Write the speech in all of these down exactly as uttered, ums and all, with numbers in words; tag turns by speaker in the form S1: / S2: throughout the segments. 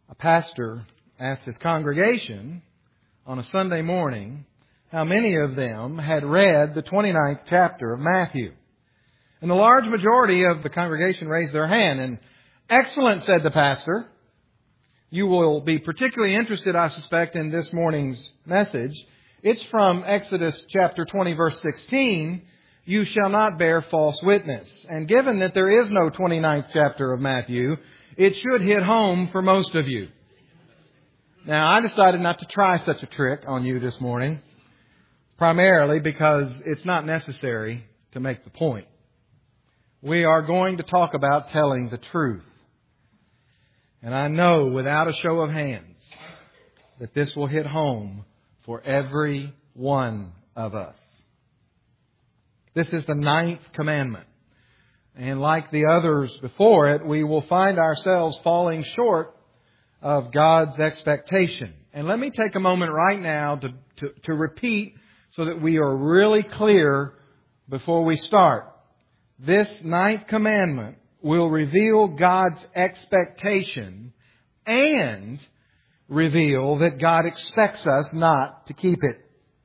S1: A pastor asked his congregation on a Sunday morning how many of them had read the twenty-ninth chapter of Matthew. And the large majority of the congregation raised their hand. And excellent, said the pastor. You will be particularly interested, I suspect, in this morning's message. It's from Exodus chapter twenty, verse sixteen. You shall not bear false witness. And given that there is no twenty-ninth chapter of Matthew, it should hit home for most of you. Now, I decided not to try such a trick on you this morning, primarily because it's not necessary to make the point. We are going to talk about telling the truth. And I know without a show of hands that this will hit home for every one of us. This is the ninth commandment. And like the others before it, we will find ourselves falling short of God's expectation. And let me take a moment right now to, to, to repeat so that we are really clear before we start. This ninth commandment will reveal God's expectation and reveal that God expects us not to keep it.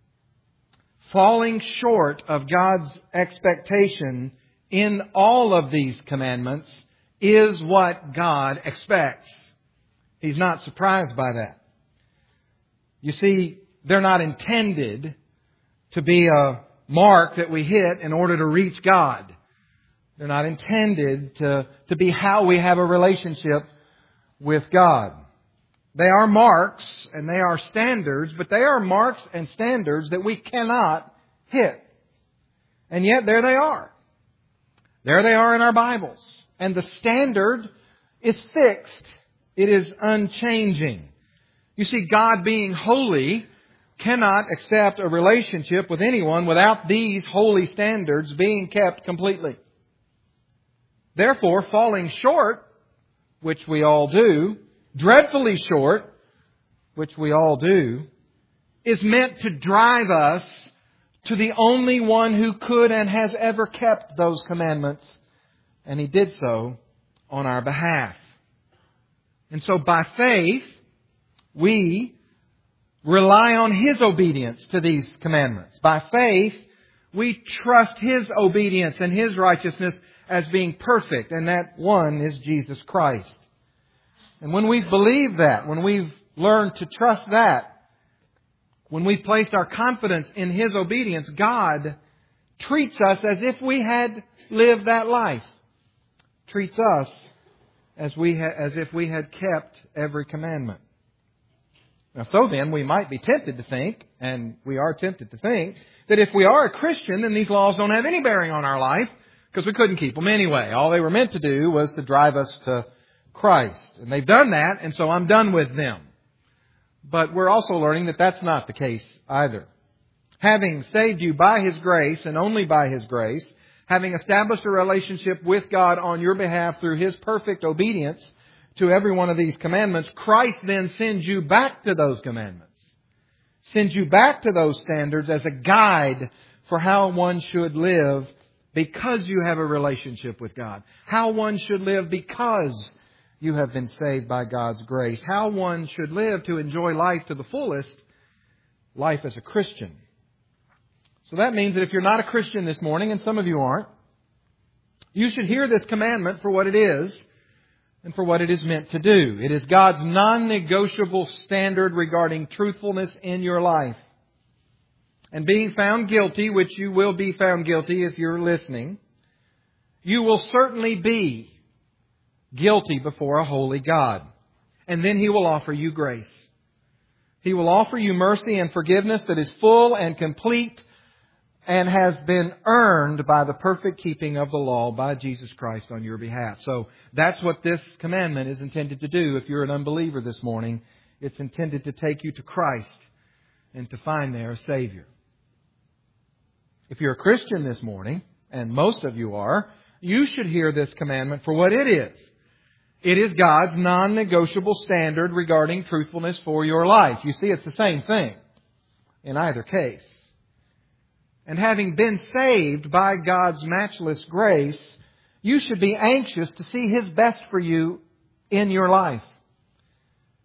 S1: Falling short of God's expectation in all of these commandments is what God expects. He's not surprised by that. You see, they're not intended to be a mark that we hit in order to reach God. They're not intended to, to be how we have a relationship with God. They are marks and they are standards, but they are marks and standards that we cannot hit. And yet there they are. There they are in our Bibles. And the standard is fixed. It is unchanging. You see, God being holy cannot accept a relationship with anyone without these holy standards being kept completely. Therefore, falling short, which we all do, dreadfully short, which we all do, is meant to drive us to the only one who could and has ever kept those commandments. And He did so on our behalf. And so by faith, we rely on His obedience to these commandments. By faith, we trust His obedience and His righteousness as being perfect. And that one is Jesus Christ. And when we've believed that, when we've learned to trust that, when we've placed our confidence in His obedience, God treats us as if we had lived that life. Treats us as we ha- as if we had kept every commandment. Now, so then, we might be tempted to think, and we are tempted to think, that if we are a Christian, then these laws don't have any bearing on our life, because we couldn't keep them anyway. All they were meant to do was to drive us to Christ. And they've done that, and so I'm done with them. But we're also learning that that's not the case either. Having saved you by His grace, and only by His grace, having established a relationship with God on your behalf through His perfect obedience to every one of these commandments, Christ then sends you back to those commandments. Sends you back to those standards as a guide for how one should live because you have a relationship with God. How one should live because you have been saved by God's grace. How one should live to enjoy life to the fullest, life as a Christian. So that means that if you're not a Christian this morning, and some of you aren't, you should hear this commandment for what it is and for what it is meant to do. It is God's non-negotiable standard regarding truthfulness in your life. And being found guilty, which you will be found guilty if you're listening, you will certainly be guilty before a holy God. And then He will offer you grace. He will offer you mercy and forgiveness that is full and complete and has been earned by the perfect keeping of the law by Jesus Christ on your behalf. So that's what this commandment is intended to do. If you're an unbeliever this morning, it's intended to take you to Christ and to find there a Savior. If you're a Christian this morning, and most of you are, you should hear this commandment for what it is. It is God's non-negotiable standard regarding truthfulness for your life. You see, it's the same thing in either case. And having been saved by God's matchless grace, you should be anxious to see His best for you in your life.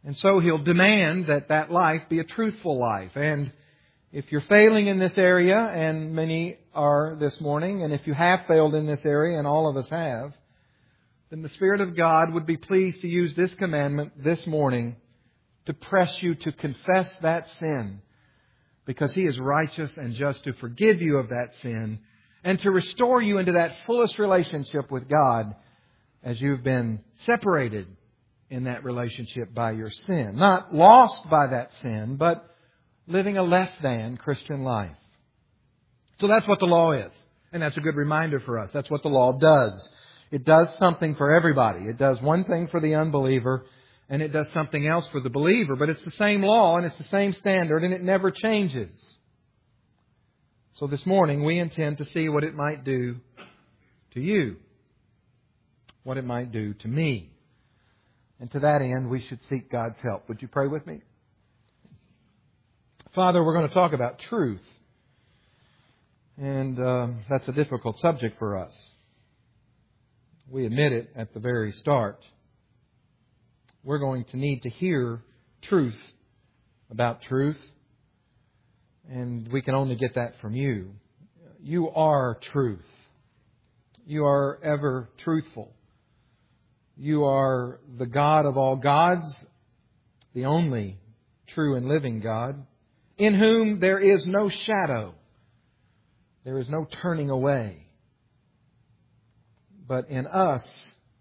S1: And so He'll demand that that life be a truthful life. And if you're failing in this area, and many are this morning, and if you have failed in this area, and all of us have, then the Spirit of God would be pleased to use this commandment this morning to press you to confess that sin, because He is righteous and just to forgive you of that sin and to restore you into that fullest relationship with God as you've been separated in that relationship by your sin. Not lost by that sin, but living a less than Christian life. So that's what the law is. And that's a good reminder for us. That's what the law does. It does something for everybody. It does one thing for the unbeliever, and it does something else for the believer. But it's the same law, and it's the same standard, and it never changes. So this morning we intend to see what it might do to you. What it might do to me. And to that end, we should seek God's help. Would you pray with me? Father, we're going to talk about truth. And uh, that's a difficult subject for us. We admit it at the very start. We're going to need to hear truth about truth. And we can only get that from you. You are truth. You are ever truthful. You are the God of all gods, the only true and living God, in whom there is no shadow. There is no turning away. But in us,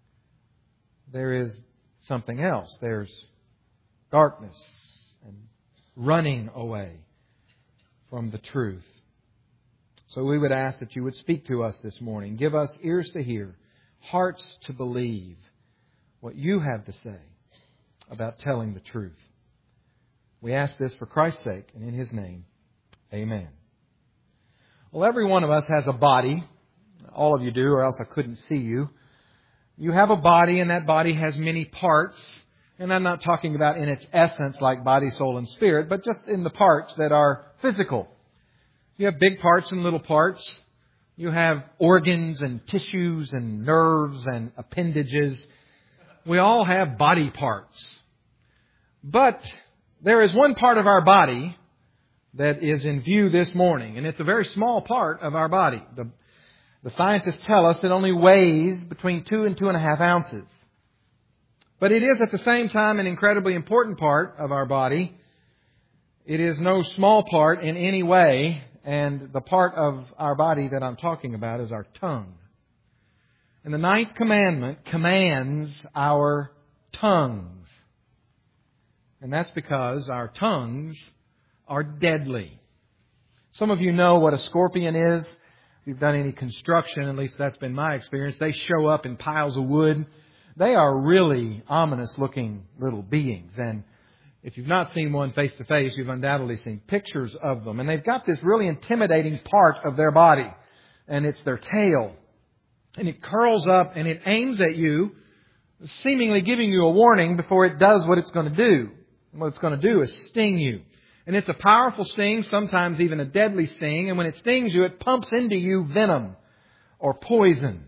S1: there is something else. There's darkness and running away from the truth. So we would ask that you would speak to us this morning. Give us ears to hear, hearts to believe what you have to say about telling the truth. We ask this for Christ's sake and in His name. Amen. Well, every one of us has a body. All of you do, or else I couldn't see you. You have a body, and that body has many parts. And I'm not talking about in its essence like body, soul, and spirit, but just in the parts that are physical. You have big parts and little parts. You have organs and tissues and nerves and appendages. We all have body parts. But there is one part of our body that is in view this morning, and it's a very small part of our body. The, the scientists tell us it only weighs between two and two and a half ounces. But it is at the same time an incredibly important part of our body. It is no small part in any way, and the part of our body that I'm talking about is our tongue. And the ninth commandment commands our tongues. And that's because our tongues are deadly. Some of you know what a scorpion is. If you've done any construction, at least that's been my experience, they show up in piles of wood. They are really ominous looking little beings. And if you've not seen one face to face, you've undoubtedly seen pictures of them. And they've got this really intimidating part of their body. And it's their tail. And it curls up and it aims at you, seemingly giving you a warning before it does what it's going to do. And what it's going to do is sting you. And it's a powerful sting, sometimes even a deadly sting. And when it stings you, it pumps into you venom or poison.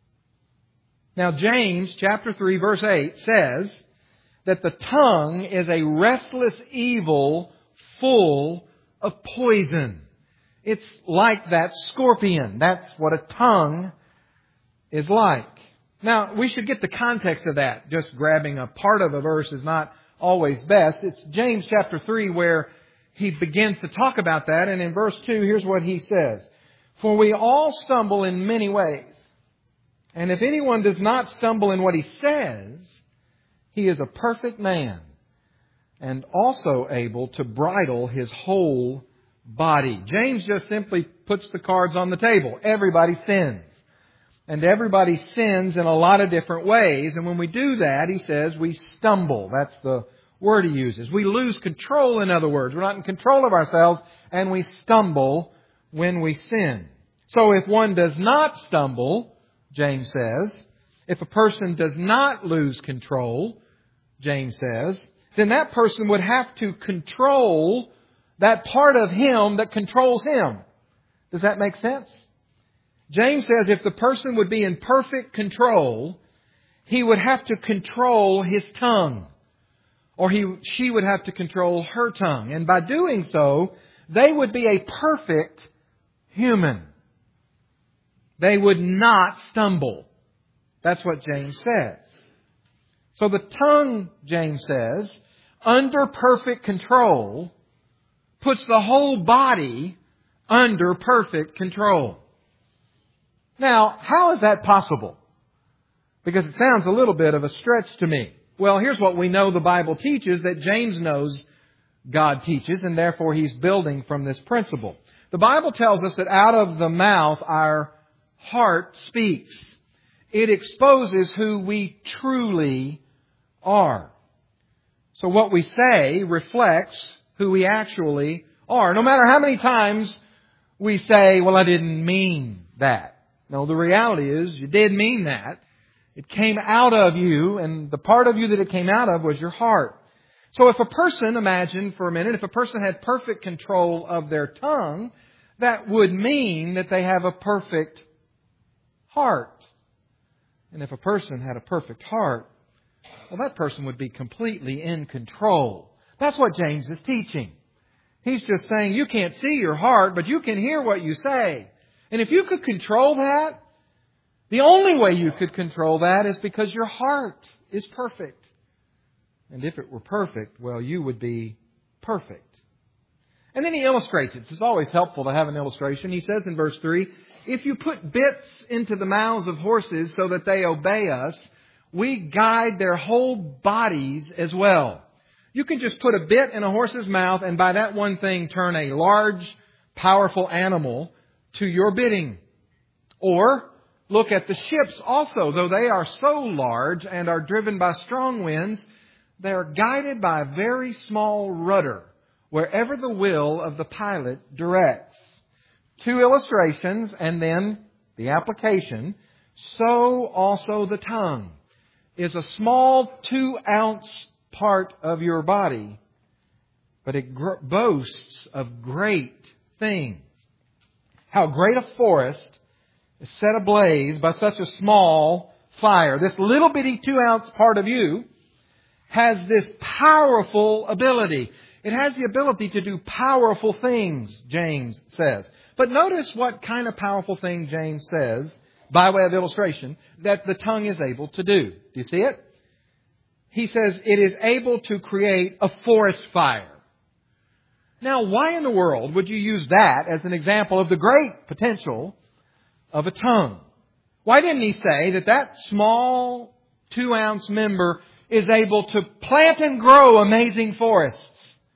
S1: Now, James chapter three, verse eight says that the tongue is a restless evil full of poison. It's like that scorpion. That's what a tongue is like. Now, we should get the context of that. Just grabbing a part of a verse is not always best. It's James chapter three where he begins to talk about that. And in verse two, here's what he says. For we all stumble in many ways. And if anyone does not stumble in what he says, he is a perfect man and also able to bridle his whole body. James just simply puts the cards on the table. Everybody sins. And everybody sins in a lot of different ways. And when we do that, he says we stumble. That's the word he uses. We lose control, in other words. We're not in control of ourselves, and we stumble when we sin. So if one does not stumble, James says, if a person does not lose control, James says, then that person would have to control that part of him that controls him. Does that make sense? James says if the person would be in perfect control, he would have to control his tongue. or he, she would have to control her tongue. And by doing so, they would be a perfect human. They would not stumble. That's what James says. So the tongue, James says, under perfect control, puts the whole body under perfect control. Now, how is that possible? Because it sounds a little bit of a stretch to me. Well, here's what we know the Bible teaches, that James knows God teaches, and therefore he's building from this principle. The Bible tells us that out of the mouth our heart speaks. It exposes who we truly are. So what we say reflects who we actually are. No matter how many times we say, well, I didn't mean that. No, the reality is you did mean that. It came out of you, and the part of you that it came out of was your heart. So if a person, imagine for a minute, if a person had perfect control of their tongue, that would mean that they have a perfect heart. And if a person had a perfect heart, well, that person would be completely in control. That's what James is teaching. He's just saying you can't see your heart, but you can hear what you say. And if you could control that, the only way you could control that is because your heart is perfect. And if it were perfect, well, you would be perfect. And then he illustrates it. It's always helpful to have an illustration. He says in verse three, if you put bits into the mouths of horses so that they obey us, we guide their whole bodies as well. You can just put a bit in a horse's mouth and by that one thing turn a large, powerful animal to your bidding. Or look at the ships also. Though they are so large and are driven by strong winds, they are guided by a very small rudder wherever the will of the pilot directs. Two illustrations and then the application. So also the tongue is a small two-ounce part of your body, but it gr- boasts of great things. How great a forest is set ablaze by such a small fire. This little bitty two-ounce part of you has this powerful ability. It has the ability to do powerful things, James says. But notice what kind of powerful thing James says, by way of illustration, that the tongue is able to do. Do you see it? He says it is able to create a forest fire. Now, why in the world would you use that as an example of the great potential of a tongue? Why didn't he say that that small two-ounce member is able to plant and grow amazing forests?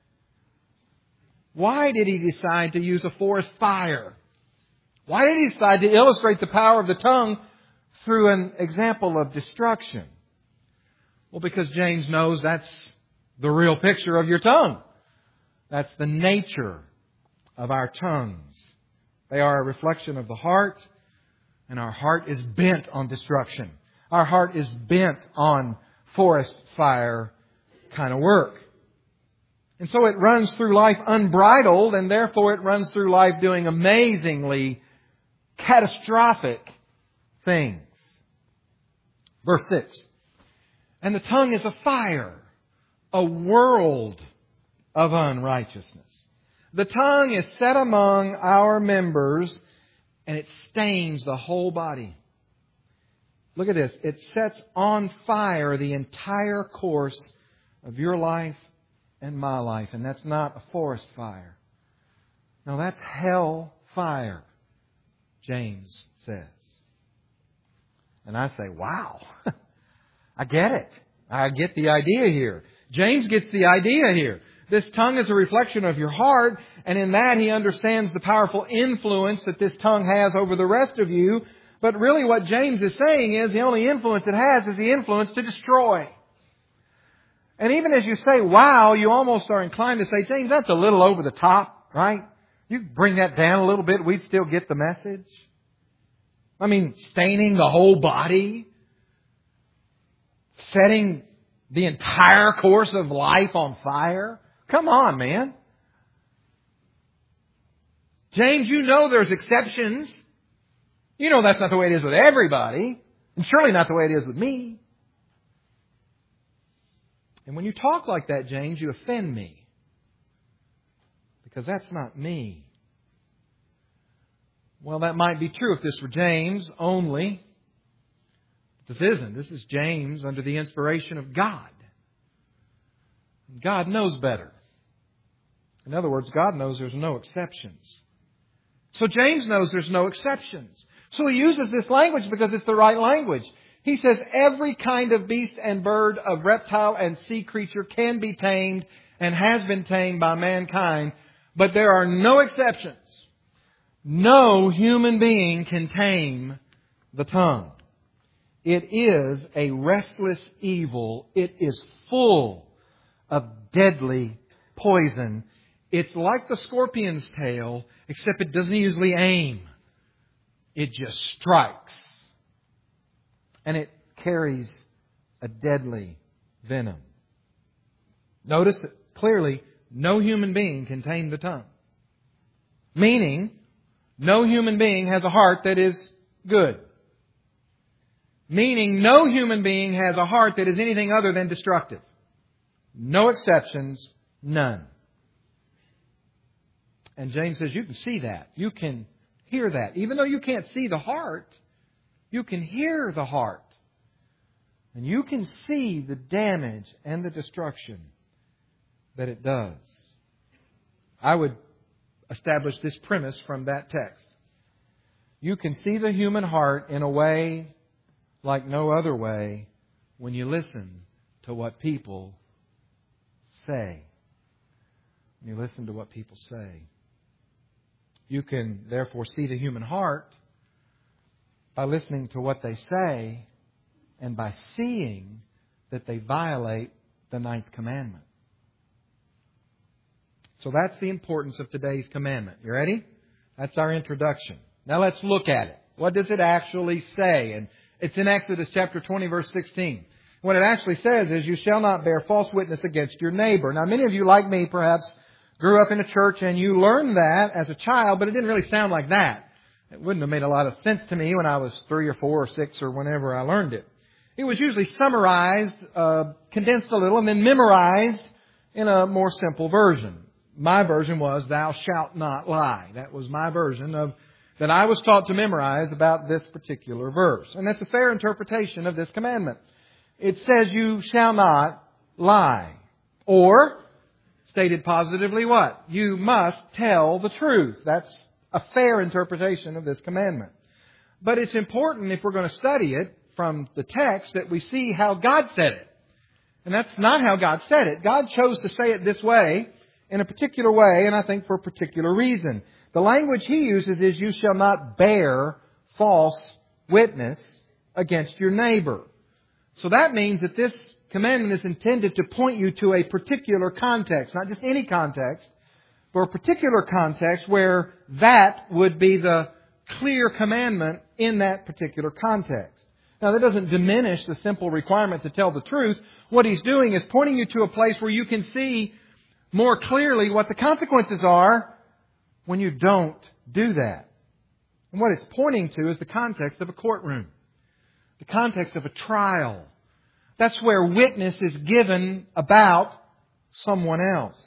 S1: Why did he decide to use a forest fire? Why did he decide to illustrate the power of the tongue through an example of destruction? Well, because James knows that's the real picture of your tongue. That's the nature of our tongues. They are a reflection of the heart, and our heart is bent on destruction. Our heart is bent on forest fire kind of work. And so it runs through life unbridled, and therefore it runs through life doing amazingly catastrophic things. Verse six. And the tongue is a fire, a world of unrighteousness. The tongue is set among our members, and it stains the whole body. Look at this. It sets on fire the entire course of your life and my life. And that's not a forest fire. No, that's hell fire, James says. And I say, wow, I get it. I get the idea here. James gets the idea here. This tongue is a reflection of your heart, and in that he understands the powerful influence that this tongue has over the rest of you. But really what James is saying is the only influence it has is the influence to destroy. And even as you say, wow, you almost are inclined to say, James, that's a little over the top, right? You bring that down a little bit, we'd still get the message. I mean, staining the whole body, setting the entire course of life on fire. Come on, man. James, you know there's exceptions. You know that's not the way it is with everybody. And surely not the way it is with me. And when you talk like that, James, you offend me. Because that's not me. Well, that might be true if this were James only. This isn't. This is James under the inspiration of God. God knows better. In other words, God knows there's no exceptions. So James knows there's no exceptions. So he uses this language because it's the right language. He says every kind of beast and bird, of reptile and sea creature can be tamed and has been tamed by mankind. But there are no exceptions. No human being can tame the tongue. It is a restless evil. It is full of deadly poison. It's like the scorpion's tail, except it doesn't usually aim. It just strikes. And it carries a deadly venom. Notice that clearly no human being can tame the tongue. Meaning, no human being has a heart that is good. Meaning, no human being has a heart that is anything other than destructive. No exceptions, none. And James says you can see that. You can hear that. Even though you can't see the heart, you can hear the heart. And you can see the damage and the destruction that it does. I would establish this premise from that text. You can see the human heart in a way like no other way when you listen to what people say. When you listen to what people say. You can therefore see the human heart by listening to what they say and by seeing that they violate the ninth commandment. So that's the importance of today's commandment. You ready? That's our introduction. Now let's look at it. What does it actually say? And it's in Exodus chapter twenty, verse sixteen. What it actually says is, you shall not bear false witness against your neighbor. Now many of you, like me, perhaps grew up in a church and you learned that as a child, but it didn't really sound like that. It wouldn't have made a lot of sense to me when I was three or four or six or whenever I learned it. It was usually summarized, uh, condensed a little, and then memorized in a more simple version. My version was, thou shalt not lie. That was my version of that I was taught to memorize about this particular verse. And that's a fair interpretation of this commandment. It says you shall not lie. Or, stated positively, what? You must tell the truth. That's a fair interpretation of this commandment. But it's important, if we're going to study it from the text, that we see how God said it. And that's not how God said it. God chose to say it this way, in a particular way, and I think for a particular reason. The language He uses is, you shall not bear false witness against your neighbor. So that means that this commandment is intended to point you to a particular context, not just any context, but a particular context where that would be the clear commandment in that particular context. Now, that doesn't diminish the simple requirement to tell the truth. What He's doing is pointing you to a place where you can see more clearly what the consequences are when you don't do that. And what it's pointing to is the context of a courtroom. The context of a trial. That's where witness is given about someone else.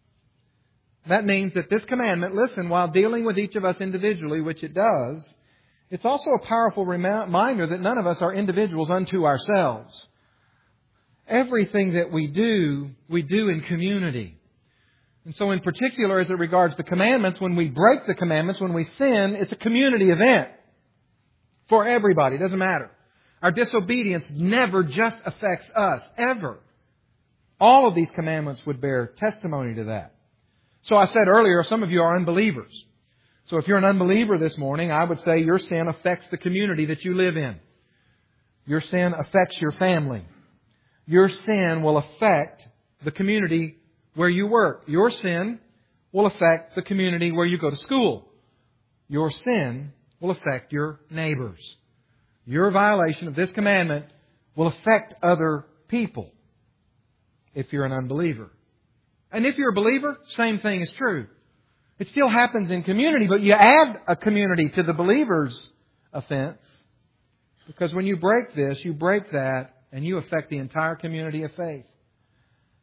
S1: That means that this commandment, listen, while dealing with each of us individually, which it does, it's also a powerful reminder that none of us are individuals unto ourselves. Everything that we do, we do in community. And so in particular, as it regards the commandments, when we break the commandments, when we sin, it's a community event. For everybody, it doesn't matter. Our disobedience never just affects us, ever. All of these commandments would bear testimony to that. So I said earlier, some of you are unbelievers. So if you're an unbeliever this morning, I would say your sin affects the community that you live in. Your sin affects your family. Your sin will affect the community where you work. Your sin will affect the community where you go to school. Your sin will affect your neighbors. Your violation of this commandment will affect other people if you're an unbeliever. And if you're a believer, same thing is true. It still happens in community, but you add a community to the believer's offense. Because when you break this, you break that, and you affect the entire community of faith.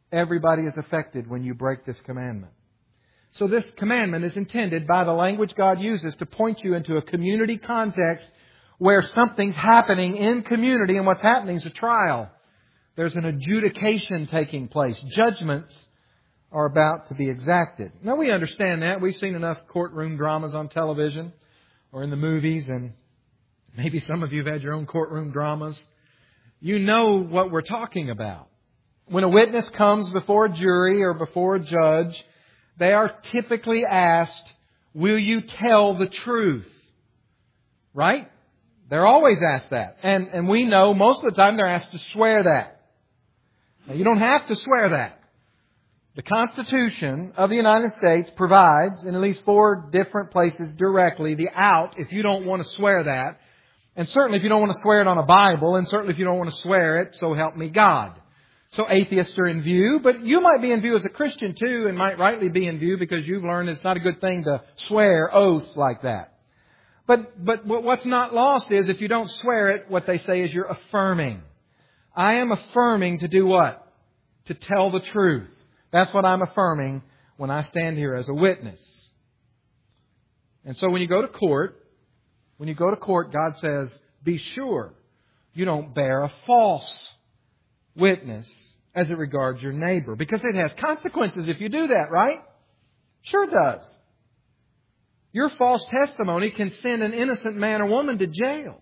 S1: Everybody is affected when you break this commandment. So this commandment is intended by the language God uses to point you into a community context where something's happening in community, and what's happening is a trial. There's an adjudication taking place. Judgments are about to be exacted. Now we understand that. We've seen enough courtroom dramas on television or in the movies, and maybe some of you have had your own courtroom dramas. You know what we're talking about. When a witness comes before a jury or before a judge, they are typically asked, will you tell the truth? Right? They're always asked that. And, and we know most of the time they're asked to swear that. Now, you don't have to swear that. The Constitution of the United States provides, in at least four different places directly, the out if you don't want to swear that. And certainly if you don't want to swear it on a Bible, and certainly if you don't want to swear it, so help me God. So atheists are in view, but you might be in view as a Christian too, and might rightly be in view because you've learned it's not a good thing to swear oaths like that. But, but what's not lost is if you don't swear it, what they say is you're affirming. I am affirming to do what? To tell the truth. That's what I'm affirming when I stand here as a witness. And so when you go to court, when you go to court, God says, be sure you don't bear a false witness as it regards your neighbor. Because it has consequences if you do that, right? Sure does. Your false testimony can send an innocent man or woman to jail.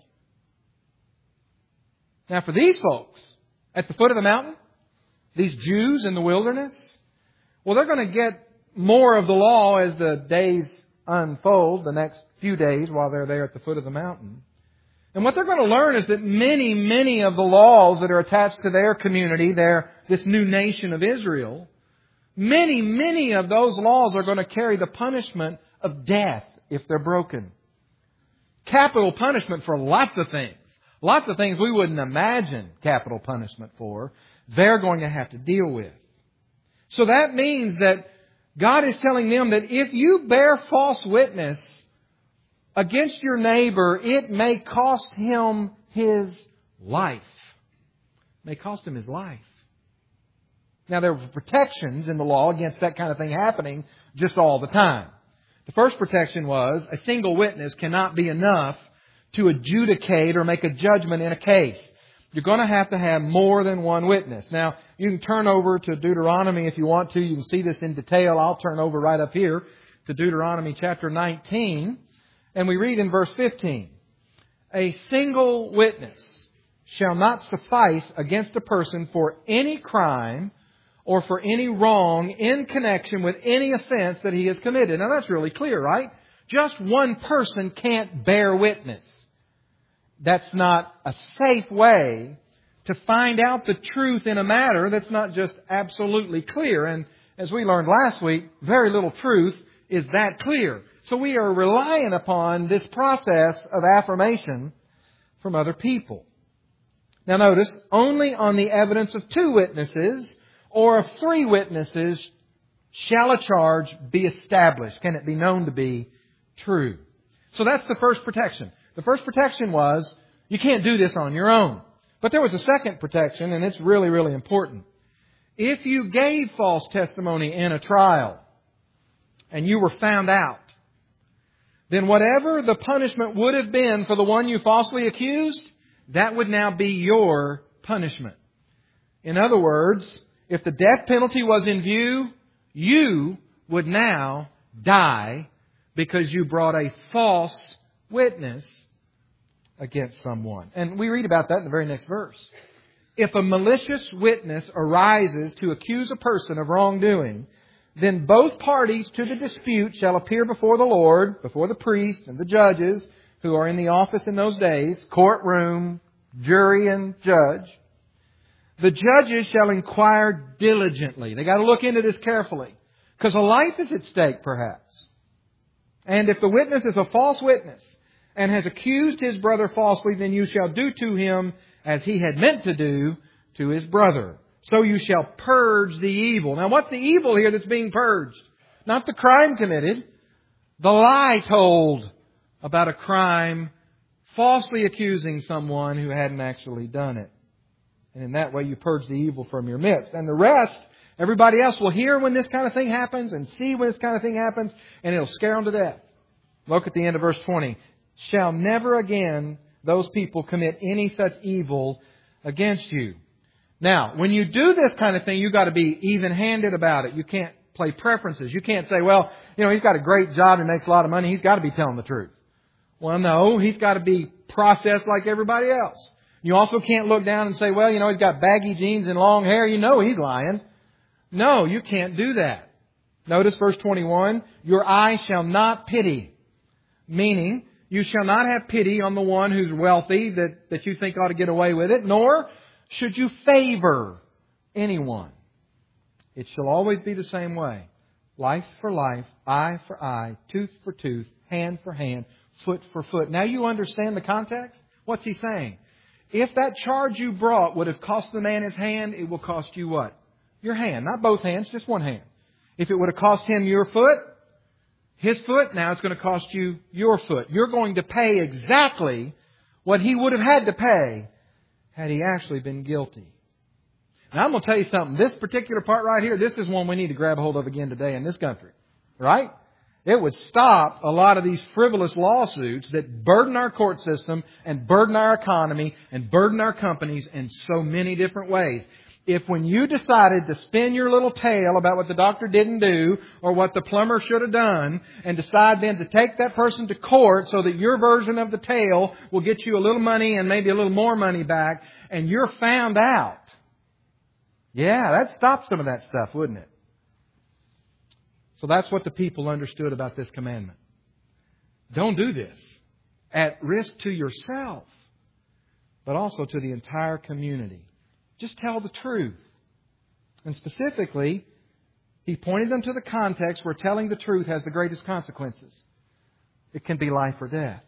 S1: Now for these folks at the foot of the mountain, these Jews in the wilderness, well, they're going to get more of the law as the days unfold, the next few days while they're there at the foot of the mountain. And what they're going to learn is that many, many of the laws that are attached to their community, their, this new nation of Israel, many, many of those laws are going to carry the punishment of death if they're broken. Capital punishment for lots of things. Lots of things we wouldn't imagine capital punishment for, they're going to have to deal with. So that means that God is telling them that if you bear false witness against your neighbor, it may cost him his life. It may cost him his life. Now, there are protections in the law against that kind of thing happening just all the time. The first protection was a single witness cannot be enough to adjudicate or make a judgment in a case. You're going to have to have more than one witness. Now, you can turn over to Deuteronomy if you want to. You can see this in detail. I'll turn over right up here to Deuteronomy chapter nineteen. And we read in verse fifteen, a single witness shall not suffice against a person for any crime or for any wrong in connection with any offense that he has committed. Now that's really clear, right? Just one person can't bear witness. That's not a safe way to find out the truth in a matter that's not just absolutely clear. And as we learned last week, very little truth is that clear. So we are relying upon this process of affirmation from other people. Now notice, only on the evidence of two witnesses or of three witnesses shall a charge be established. Can it be known to be true? So that's the first protection. The first protection was, you can't do this on your own. But there was a second protection, and it's really, really important. If you gave false testimony in a trial, and you were found out, then whatever the punishment would have been for the one you falsely accused, that would now be your punishment. In other words, if the death penalty was in view, you would now die because you brought a false witness against someone. And we read about that in the very next verse. If a malicious witness arises to accuse a person of wrongdoing, then both parties to the dispute shall appear before the Lord, before the priest and the judges who are in the office in those days, courtroom, jury, and judge. The judges shall inquire diligently. They got to look into this carefully, because a life is at stake, perhaps. And if the witness is a false witness and has accused his brother falsely, then you shall do to him as he had meant to do to his brother. So you shall purge the evil. Now, what's the evil here that's being purged? Not the crime committed. The lie told about a crime, falsely accusing someone who hadn't actually done it. And in that way you purge the evil from your midst. And the rest Everybody else will hear when this kind of thing happens and see when this kind of thing happens, and it'll scare them to death. Look at the end of verse twenty. Shall never again those people commit any such evil against you. Now, when you do this kind of thing, you've got to be even-handed about it. You can't play preferences. You can't say, well, you know, he's got a great job and makes a lot of money. He's got to be telling the truth. Well, no, he's got to be processed like everybody else. You also can't look down and say, well, you know, he's got baggy jeans and long hair. You know he's lying. No, you can't do that. Notice verse twenty-one. Your eye shall not pity. Meaning, you shall not have pity on the one who's wealthy that, that you think ought to get away with it, nor should you favor anyone. It shall always be the same way. Life for life, eye for eye, tooth for tooth, hand for hand, foot for foot. Now you understand the context? What's he saying? If that charge you brought would have cost the man his hand, it will cost you what? Your hand. Not both hands, just one hand. If it would have cost him your foot, his foot, now it's going to cost you your foot. You're going to pay exactly what he would have had to pay had he actually been guilty. Now I'm going to tell you something. This particular part right here, this is one we need to grab hold of again today in this country. Right? It would stop a lot of these frivolous lawsuits that burden our court system and burden our economy and burden our companies in so many different ways. If when you decided to spin your little tale about what the doctor didn't do or what the plumber should have done and decide then to take that person to court so that your version of the tale will get you a little money and maybe a little more money back and you're found out. Yeah, that stops some of that stuff, wouldn't it? So that's what the people understood about this commandment. Don't do this. At risk to yourself, but also to the entire community. Just tell the truth. And specifically, he pointed them to the context where telling the truth has the greatest consequences. It can be life or death.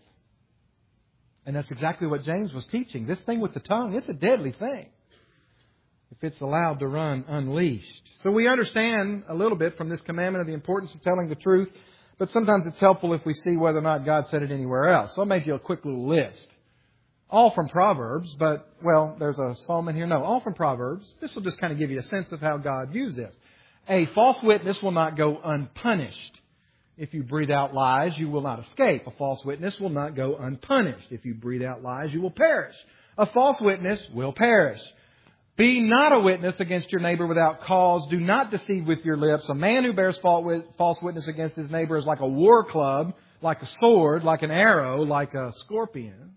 S1: And that's exactly what James was teaching. This thing with the tongue, it's a deadly thing if it's allowed to run unleashed. So we understand a little bit from this commandment of the importance of telling the truth, but sometimes it's helpful if we see whether or not God said it anywhere else. So I made you a quick little list. All from Proverbs, but, well, there's a psalm in here. No, all from Proverbs. This will just kind of give you a sense of how God views this. A false witness will not go unpunished. If you breathe out lies, you will not escape. A false witness will not go unpunished. If you breathe out lies, you will perish. A false witness will perish. Be not a witness against your neighbor without cause. Do not deceive with your lips. A man who bears false witness against his neighbor is like a war club, like a sword, like an arrow, like a scorpion.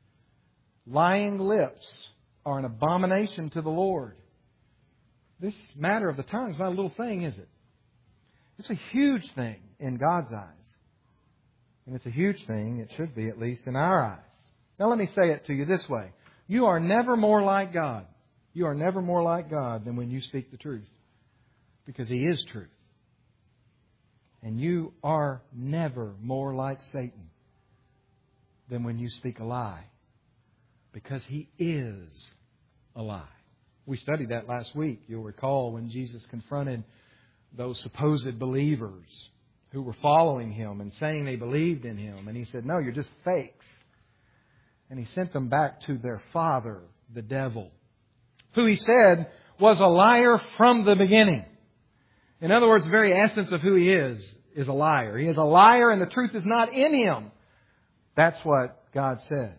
S1: Lying lips are an abomination to the Lord. This matter of the tongue is not a little thing, is it? It's a huge thing in God's eyes. And it's a huge thing, it should be at least, in our eyes. Now let me say it to you this way. You are never more like God. You are never more like God than when you speak the truth. Because He is truth. And you are never more like Satan than when you speak a lie. Because he is a lie. We studied that last week. You'll recall when Jesus confronted those supposed believers who were following Him and saying they believed in Him. And He said, no, you're just fakes. And He sent them back to their father, the devil, who He said was a liar from the beginning. In other words, the very essence of who He is, is a liar. He is a liar and the truth is not in Him. That's what God says.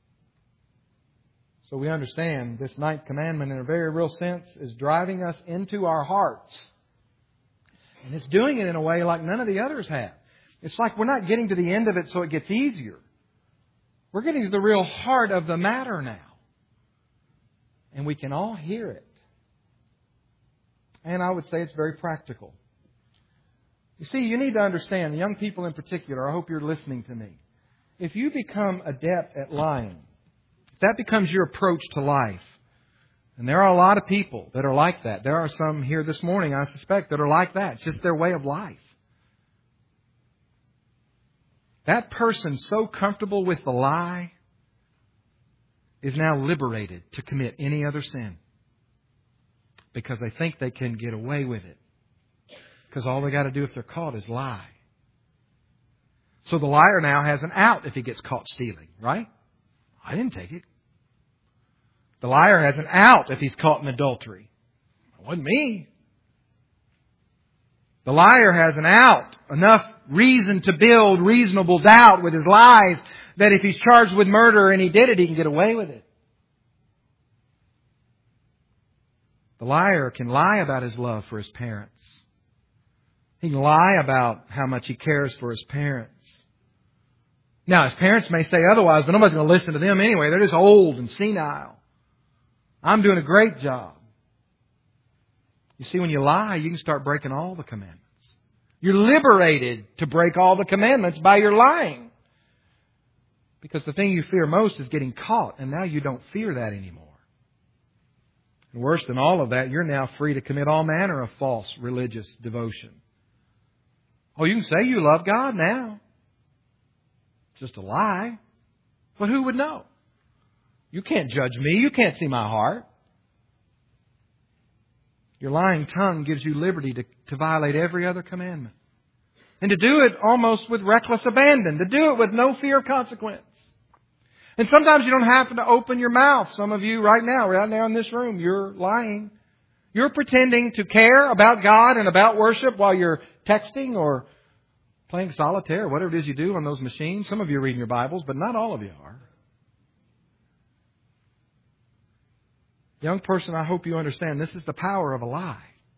S1: So we understand this ninth commandment in a very real sense is driving us into our hearts. And it's doing it in a way like none of the others have. It's like we're not getting to the end of it so it gets easier. We're getting to the real heart of the matter now. And we can all hear it. And I would say it's very practical. You see, you need to understand, young people in particular, I hope you're listening to me. If you become adept at lying, if that becomes your approach to life, and there are a lot of people that are like that. There are some here this morning, I suspect, that are like that. It's just their way of life. That person so comfortable with the lie is now liberated to commit any other sin. Because they think they can get away with it. Because all they got to do if they're caught is lie. So the liar now has an out if he gets caught stealing, right? I didn't take it. The liar has an out if he's caught in adultery. It wasn't me. The liar has an out, enough reason to build reasonable doubt with his lies that if he's charged with murder and he did it, he can get away with it. The liar can lie about his love for his parents. He can lie about how much he cares for his parents. Now, his parents may say otherwise, but nobody's going to listen to them anyway. They're just old and senile. I'm doing a great job. You see, when you lie, you can start breaking all the commandments. You're liberated to break all the commandments by your lying. Because the thing you fear most is getting caught, and now you don't fear that anymore. And worse than all of that, you're now free to commit all manner of false religious devotion. Oh, you can say you love God now. Just a lie. But who would know? You can't judge me. You can't see my heart. Your lying tongue gives you liberty to, to violate every other commandment. And to do it almost with reckless abandon. To do it with no fear of consequence. And sometimes you don't have to open your mouth. Some of you right now, right now in this room, you're lying. You're pretending to care about God and about worship while you're texting or playing solitaire, whatever it is you do on those machines. Some of you are reading your Bibles, but not all of you are. Young person, I hope you understand this is the power of a lie.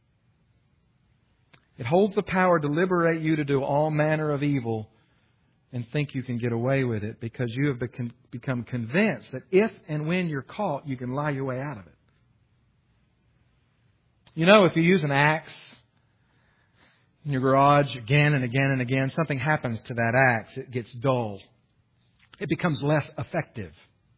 S1: It holds the power to liberate you to do all manner of evil and think you can get away with it because you have become convinced that if and when you're caught, you can lie your way out of it. You know, if you use an axe in your garage again and again and again, something happens to that axe. It gets dull. It becomes less effective.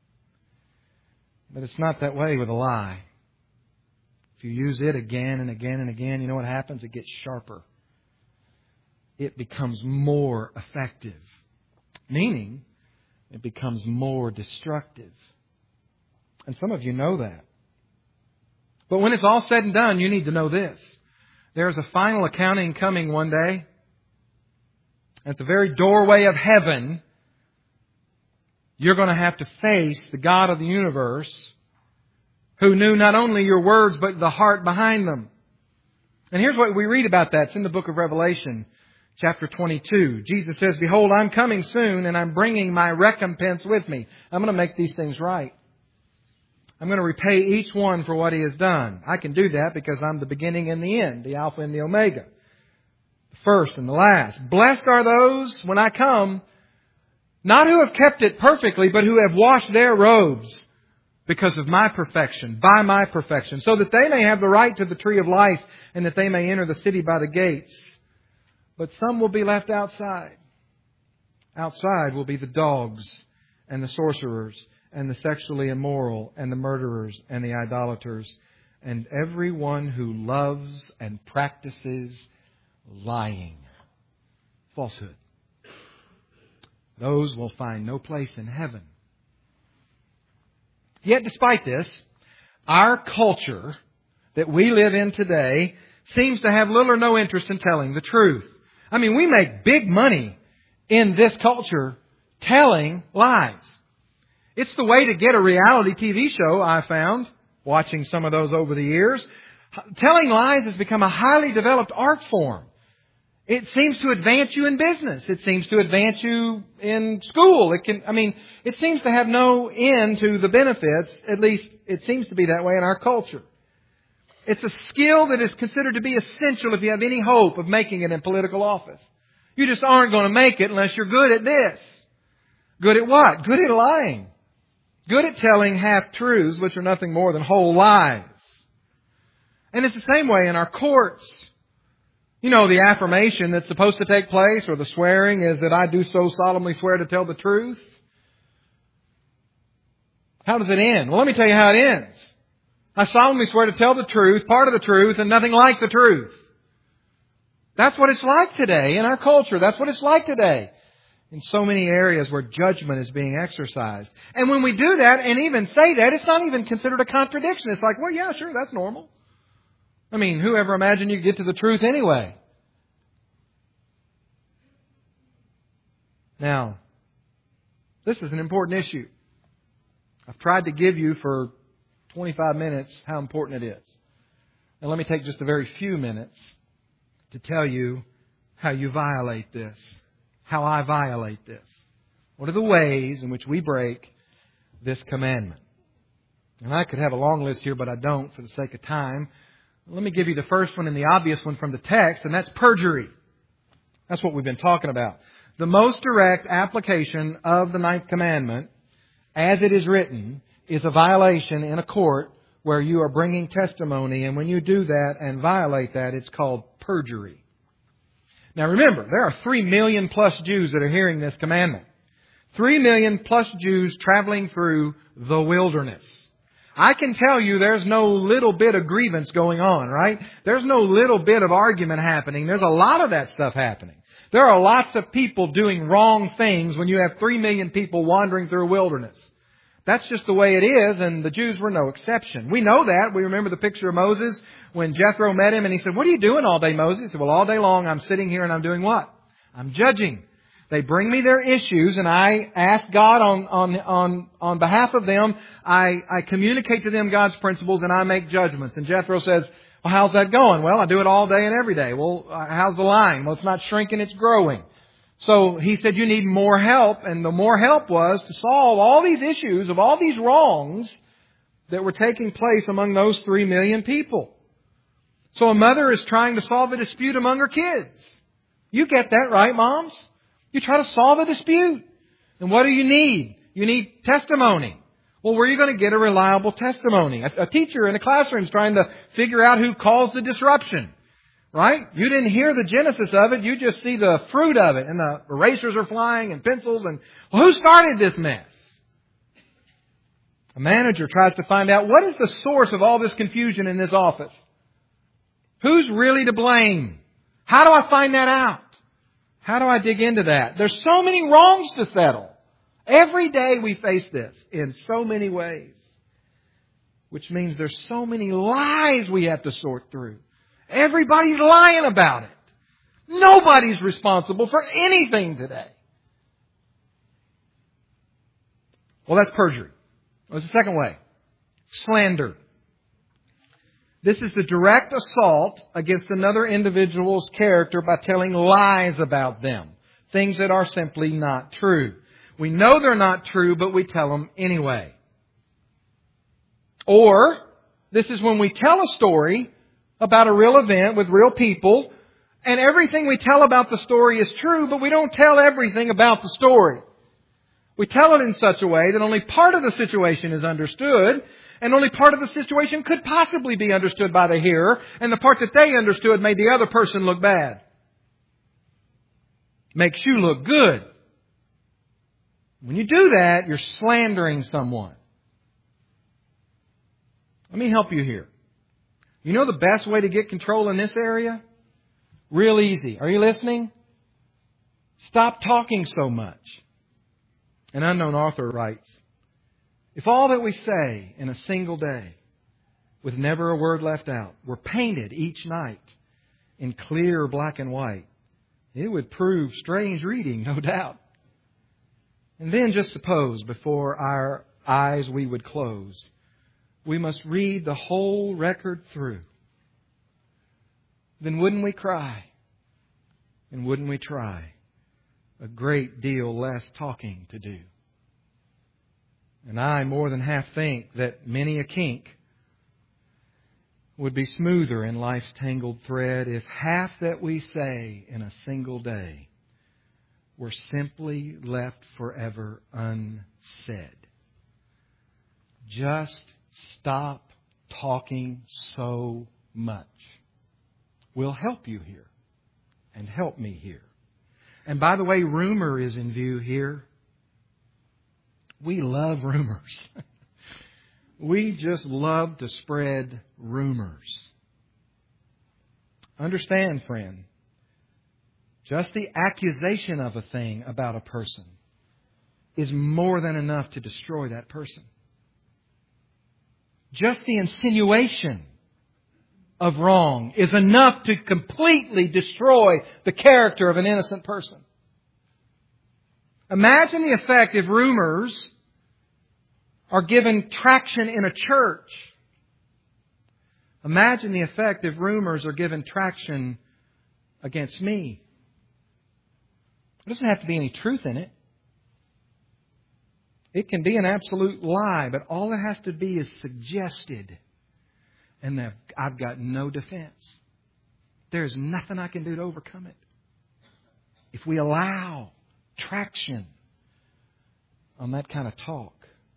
S1: But it's not that way with a lie. If you use it again and again and again, you know what happens? It gets sharper. It becomes more effective. Meaning, it becomes more destructive. And some of you know that. But when it's all said and done, you need to know this. There's a final accounting coming one day. At the very doorway of heaven, you're going to have to face the God of the universe who knew not only your words but the heart behind them. And here's what we read about that. It's in the book of Revelation, chapter twenty-two. Jesus says, "Behold, I'm coming soon and I'm bringing my recompense with me." I'm going to make these things right. I'm going to repay each one for what he has done. I can do that because I'm the beginning and the end, the Alpha and the Omega, the first and the last. Blessed are those when I come, not who have kept it perfectly, but who have washed their robes because of my perfection, by my perfection, so that they may have the right to the tree of life and that they may enter the city by the gates. But some will be left outside. Outside will be the dogs and the sorcerers and the sexually immoral and the murderers and the idolaters and everyone who loves and practices lying, falsehood. Those will find no place in heaven. Yet despite this, our culture that we live in today seems to have little or no interest in telling the truth. I mean, we make big money in this culture telling lies. It's the way to get a reality T V show, I found, watching some of those over the years. Telling lies has become a highly developed art form. It seems to advance you in business. It seems to advance you in school. It can, I mean, it seems to have no end to the benefits. At least it seems to be that way in our culture. It's a skill that is considered to be essential if you have any hope of making it in political office. You just aren't going to make it unless you're good at this. Good at what? Good at lying. Good at telling half-truths, which are nothing more than whole lies. And it's the same way in our courts. You know, the affirmation that's supposed to take place, or the swearing, is that I do so solemnly swear to tell the truth. How does it end? Well, let me tell you how it ends. I solemnly swear to tell the truth, part of the truth, and nothing like the truth. That's what it's like today in our culture. That's what it's like today in so many areas where judgment is being exercised. And when we do that and even say that, it's not even considered a contradiction. It's like, well, yeah, sure, that's normal. I mean, whoever imagined you could get to the truth anyway? Now, this is an important issue. I've tried to give you for twenty-five minutes how important it is. Now let me take just a very few minutes to tell you how you violate this, how I violate this. What are the ways in which we break this commandment? And I could have a long list here, but I don't for the sake of time. Let me give you the first one and the obvious one from the text, and that's perjury. That's what we've been talking about. The most direct application of the ninth commandment, as it is written, is a violation in a court where you are bringing testimony, and when you do that and violate that, it's called perjury. Now remember, there are three million plus Jews that are hearing this commandment. Three million plus Jews traveling through the wilderness. I can tell you there's no little bit of grievance going on, right? There's no little bit of argument happening. There's a lot of that stuff happening. There are lots of people doing wrong things when you have three million people wandering through a wilderness. That's just the way it is, and the Jews were no exception. We know that. We remember the picture of Moses when Jethro met him and he said, "What are you doing all day, Moses?" He said, "Well, all day long I'm sitting here and I'm doing what? I'm judging. They bring me their issues and I ask God on, on, on, on behalf of them. I, I communicate to them God's principles and I make judgments." And Jethro says, "Well, how's that going?" "Well, I do it all day and every day." "Well, how's the line?" "Well, it's not shrinking, it's growing." So he said, "You need more help." And the more help was to solve all these issues of all these wrongs that were taking place among those three million people. So a mother is trying to solve a dispute among her kids. You get that, right, moms? You try to solve a dispute. And what do you need? You need testimony. Well, where are you going to get a reliable testimony? A, a teacher in a classroom is trying to figure out who caused the disruption. Right? You didn't hear the genesis of it. You just see the fruit of it. And the erasers are flying and pencils. And well, who started this mess? A manager tries to find out what is the source of all this confusion in this office. Who's really to blame? How do I find that out? How do I dig into that? There's so many wrongs to settle. Every day we face this in so many ways. Which means there's so many lies we have to sort through. Everybody's lying about it. Nobody's responsible for anything today. Well, that's perjury. What's the second way? Slander. This is the direct assault against another individual's character by telling lies about them. Things that are simply not true. We know they're not true, but we tell them anyway. Or, this is when we tell a story about a real event with real people, and everything we tell about the story is true, but we don't tell everything about the story. We tell it in such a way that only part of the situation is understood, and only part of the situation could possibly be understood by the hearer, and the part that they understood made the other person look bad. Makes you look good. When you do that, you're slandering someone. Let me help you here. You know the best way to get control in this area? Real easy. Are you listening? Stop talking so much. An unknown author writes, "If all that we say in a single day, with never a word left out, were painted each night in clear black and white, it would prove strange reading, no doubt. And then just suppose before our eyes we would close, we must read the whole record through. Then wouldn't we cry? And wouldn't we try a great deal less talking to do? And I more than half think that many a kink would be smoother in life's tangled thread if half that we say in a single day were simply left forever unsaid. Just stop talking so much. We'll help you here and help me here. And by the way, rumor is in view here. We love rumors. We just love to spread rumors. Understand, friend, just the accusation of a thing about a person is more than enough to destroy that person. Just the insinuation of wrong is enough to completely destroy the character of an innocent person. Imagine the effect if rumors are given traction in a church. Imagine the effect if rumors are given traction against me. There doesn't have to be any truth in it. It can be an absolute lie, but all it has to be is suggested. And I've got no defense. There's nothing I can do to overcome it. If we allow traction on that kind of talk.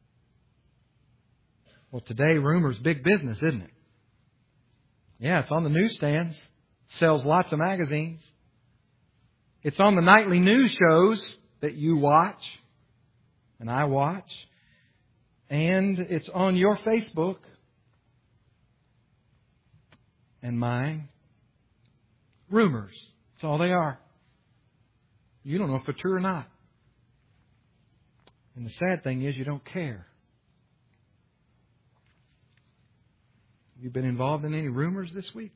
S1: Well, today, rumor's big business, isn't it? Yeah, it's on the newsstands. Sells lots of magazines. It's on the nightly news shows that you watch and I watch. And it's on your Facebook and mine. Rumors. That's all they are. You don't know if they're true or not. And the sad thing is you don't care. Have you been involved in any rumors this week?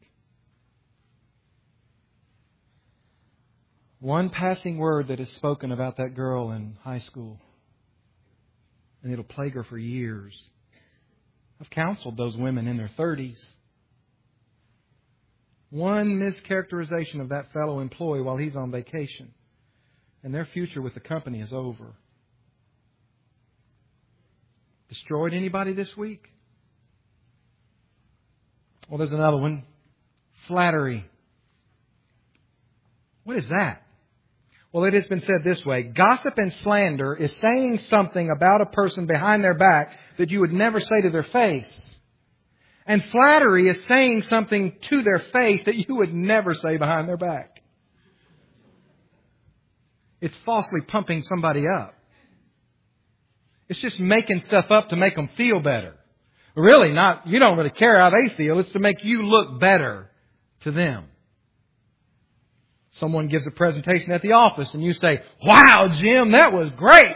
S1: One passing word that is spoken about that girl in high school, and it'll plague her for years. I've counseled those women in their thirties. One mischaracterization of that fellow employee while he's on vacation, and their future with the company is over. Destroyed anybody this week? Well, there's another one. Flattery. What is that? Well, it has been said this way. Gossip and slander is saying something about a person behind their back that you would never say to their face. And flattery is saying something to their face that you would never say behind their back. It's falsely pumping somebody up. It's just making stuff up to make them feel better. Really, not, you don't really care how they feel. It's to make you look better to them. Someone gives a presentation at the office and you say, "Wow, Jim, that was great."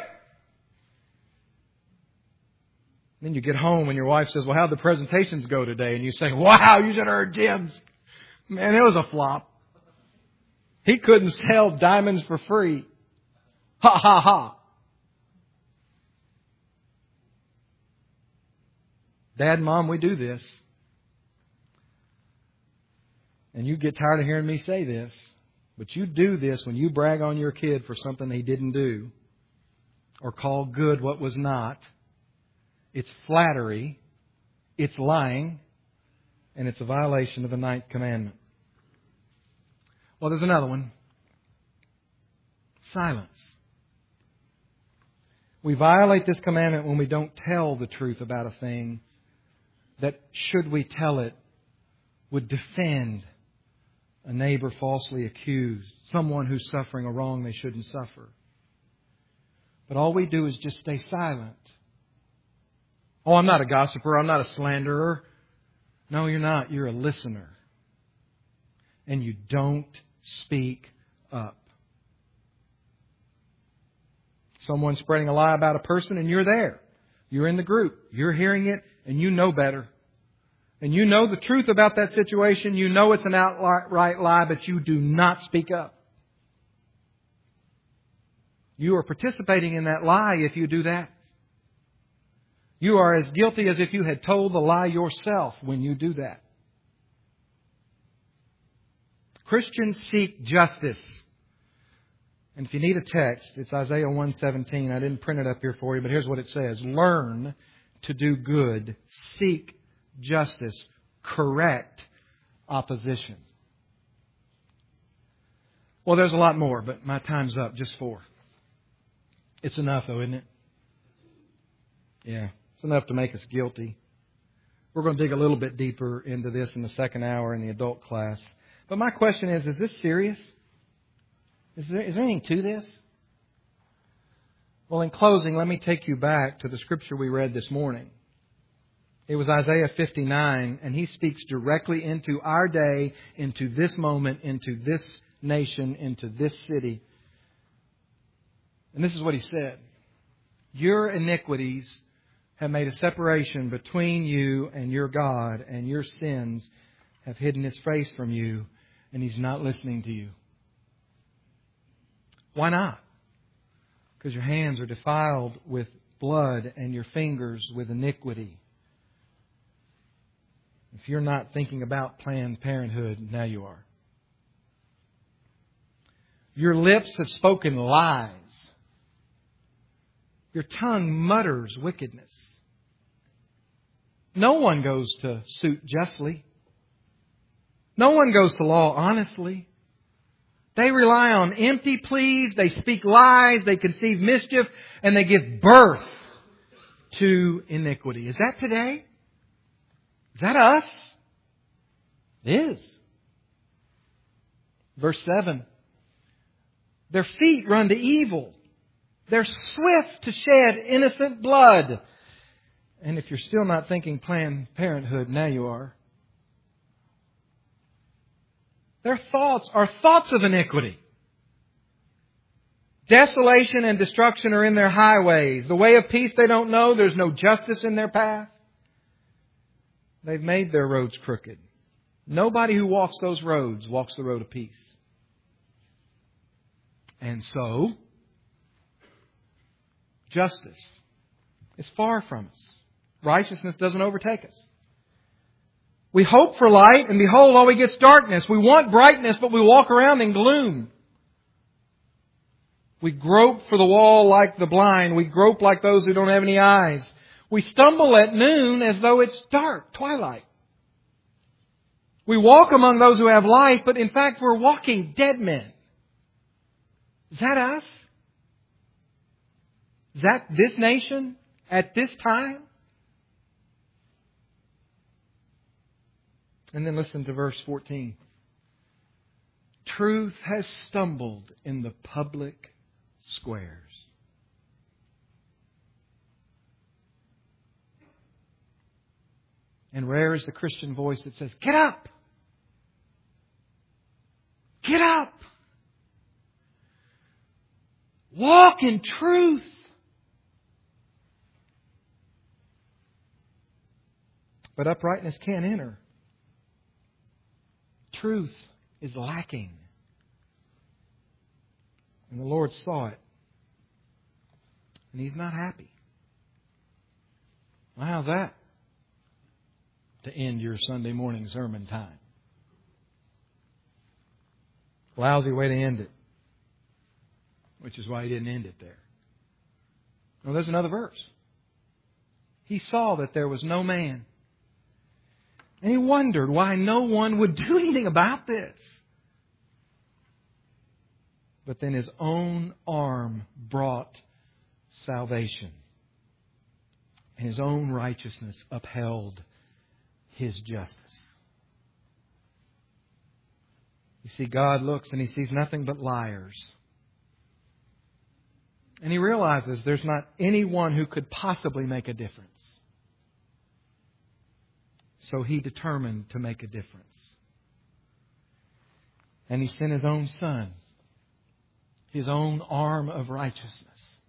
S1: Then you get home and your wife says, "Well, how'd the presentations go today?" And you say, "Wow, you should have heard Jim's. Man, it was a flop. He couldn't sell diamonds for free. Ha, ha, ha." Dad and Mom, we do this. And you get tired of hearing me say this. But you do this when you brag on your kid for something he didn't do. Or call good what was not. It's flattery. It's lying. And it's a violation of the ninth commandment. Well, there's another one. Silence. We violate this commandment when we don't tell the truth about a thing that, should we tell it, would defend a neighbor falsely accused, someone who's suffering a wrong they shouldn't suffer. But all we do is just stay silent. Oh, I'm not a gossiper. I'm not a slanderer. No, you're not. You're a listener. And you don't speak up. Someone's spreading a lie about a person and you're there. You're in the group. You're hearing it and you know better. And you know the truth about that situation. You know it's an outright lie, but you do not speak up. You are participating in that lie if you do that. You are as guilty as if you had told the lie yourself when you do that. Christians seek justice. And if you need a text, it's Isaiah one seventeen. I didn't print it up here for you, but here's what it says. Learn to do good. Seek justice. Correct opposition. Well, there's a lot more, but my time's up. Just four. It's enough, though, isn't it? Yeah, it's enough to make us guilty. We're going to dig a little bit deeper into this in the second hour in the adult class. But my question is, is this serious? Is there, is there anything to this? Well, in closing, let me take you back to the scripture we read this morning. It was Isaiah fifty-nine, and he speaks directly into our day, into this moment, into this nation, into this city. And this is what he said. Your iniquities have made a separation between you and your God, and your sins have hidden His face from you, and He's not listening to you. Why not? Because your hands are defiled with blood and your fingers with iniquity. If you're not thinking about Planned Parenthood, now you are. Your lips have spoken lies. Your tongue mutters wickedness. No one goes to suit justly. No one goes to law honestly. They rely on empty pleas. They speak lies. They conceive mischief. And they give birth to iniquity. Is that today? Is that us? It is. Verse seven. Their feet run to evil. They're swift to shed innocent blood. And if you're still not thinking Planned Parenthood, now you are. Their thoughts are thoughts of iniquity. Desolation and destruction are in their highways. The way of peace they don't know. There's no justice in their path. They've made their roads crooked. Nobody who walks those roads walks the road of peace. And so, justice is far from us. Righteousness doesn't overtake us. We hope for light, and behold, all we get is darkness. We want brightness, but we walk around in gloom. We grope for the wall like the blind. We grope like those who don't have any eyes. We stumble at noon as though it's dark, twilight. We walk among those who have life, but in fact we're walking dead men. Is that us? Is that this nation at this time? And then listen to verse fourteen. Truth has stumbled in the public squares. And rare is the Christian voice that says, get up! Get up! Walk in truth! But uprightness can't enter. Truth is lacking. And the Lord saw it. And He's not happy. Well, how's that? To end your Sunday morning sermon time. Lousy way to end it. Which is why He didn't end it there. Well, there's another verse. He saw that there was no man. And He wondered why no one would do anything about this. But then His own arm brought salvation. And His own righteousness upheld His justice. You see, God looks and He sees nothing but liars. And He realizes there's not anyone who could possibly make a difference. So He determined to make a difference. And He sent His own Son, His own arm of righteousness.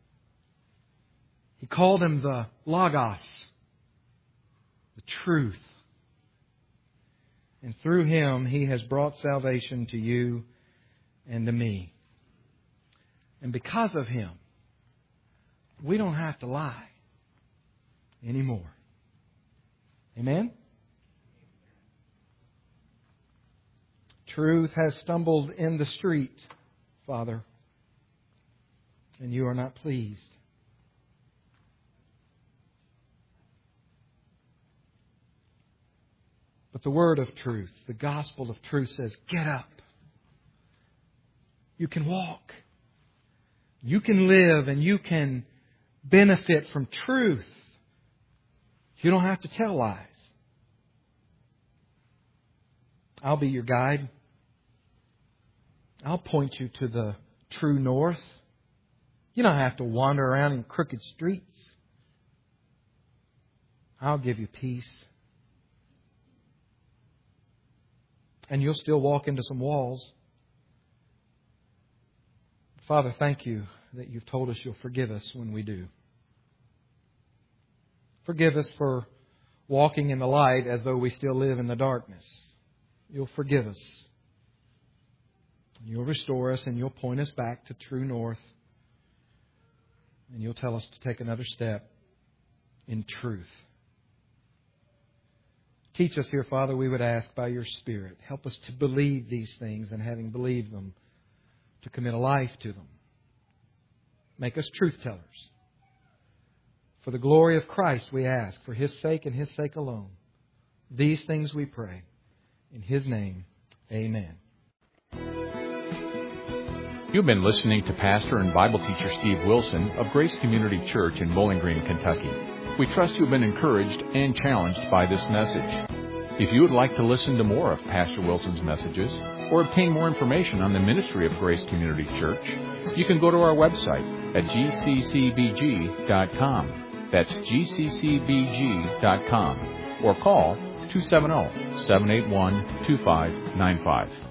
S1: He called Him the Logos, the truth. And through Him, He has brought salvation to you and to me. And because of Him, we don't have to lie anymore. Amen? Truth has stumbled in the street, Father, and You are not pleased. But the word of truth, the gospel of truth says, get up. You can walk. You can live and you can benefit from truth. You don't have to tell lies. I'll be your guide. I'll point you to the true north. You don't have to wander around in crooked streets. I'll give you peace. And you'll still walk into some walls. Father, thank You that You've told us You'll forgive us when we do. Forgive us for walking in the light as though we still live in the darkness. You'll forgive us. You'll restore us and You'll point us back to true north. And You'll tell us to take another step in truth. Teach us here, Father, we would ask by Your Spirit. Help us to believe these things, and having believed them, to commit a life to them. Make us truth tellers. For the glory of Christ we ask, for His sake and His sake alone. These things we pray. In His name, amen.
S2: You've been listening to Pastor and Bible teacher Steve Wilson of Grace Community Church in Bowling Green, Kentucky. We trust you've been encouraged and challenged by this message. If you would like to listen to more of Pastor Wilson's messages or obtain more information on the ministry of Grace Community Church, you can go to our website at g c c b g dot com. That's g c c b g dot com. Or call two seven zero, seven eight one, two five nine five.